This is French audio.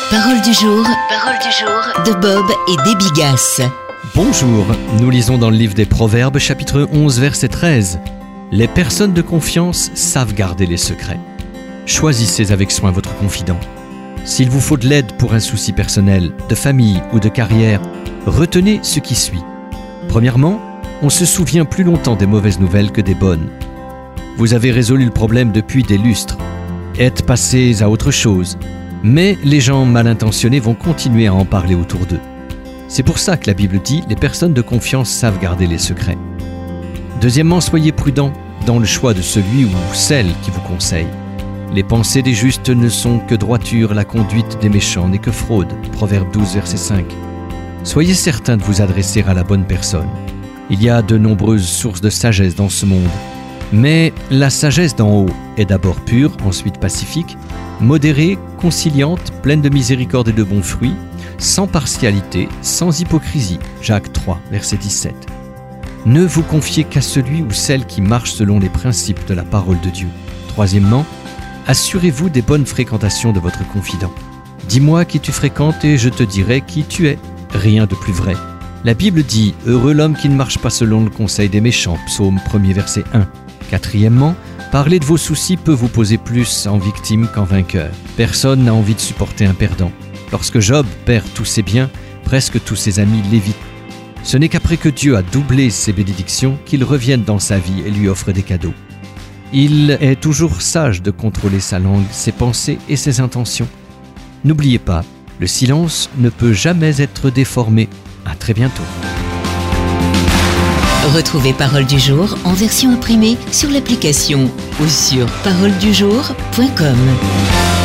Parole du jour de Bob et Déby Gasse. Bonjour, nous lisons dans le livre des Proverbes, chapitre 11, verset 13. Les personnes de confiance savent garder les secrets. Choisissez avec soin votre confident. S'il vous faut de l'aide pour un souci personnel, de famille ou de carrière, retenez ce qui suit. Premièrement, on se souvient plus longtemps des mauvaises nouvelles que des bonnes. Vous avez résolu le problème depuis des lustres. Êtes passés à autre chose. Mais les gens mal intentionnés vont continuer à en parler autour d'eux. C'est pour ça que la Bible dit « Les personnes de confiance savent garder les secrets ». Deuxièmement, soyez prudents dans le choix de celui ou celle qui vous conseille. Les pensées des justes ne sont que droiture, la conduite des méchants n'est que fraude. Proverbe 12, verset 5. Soyez certains de vous adresser à la bonne personne. Il y a de nombreuses sources de sagesse dans ce monde. Mais la sagesse d'en haut est d'abord pure, ensuite pacifique, modérée, conciliante, pleine de miséricorde et de bons fruits, sans partialité, sans hypocrisie. Jacques 3, verset 17. Ne vous confiez qu'à celui ou celle qui marche selon les principes de la parole de Dieu. Troisièmement, assurez-vous des bonnes fréquentations de votre confident. Dis-moi qui tu fréquentes et je te dirai qui tu es. Rien de plus vrai. La Bible dit « Heureux l'homme qui ne marche pas selon le conseil des méchants » Psaume 1er verset 1. Quatrièmement, parler de vos soucis peut vous poser plus en victime qu'en vainqueur. Personne n'a envie de supporter un perdant. Lorsque Job perd tous ses biens, presque tous ses amis l'évitent. Ce n'est qu'après que Dieu a doublé ses bénédictions qu'ils reviennent dans sa vie et lui offrent des cadeaux. Il est toujours sage de contrôler sa langue, ses pensées et ses intentions. N'oubliez pas, le silence ne peut jamais être déformé. À très bientôt. Retrouvez Parole du jour en version imprimée sur l'application ou sur paroledujour.com.